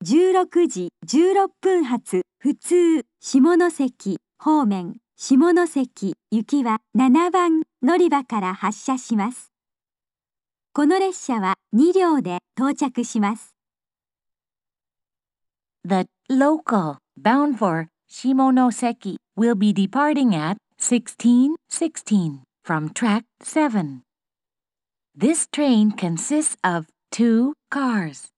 16時16分発普通下関方面下関行きは7番乗り場から発車します。この列車は2両で到着します。 The local bound for Shimonoseki will be departing at 16:16 from track 7. This train consists of 2 cars.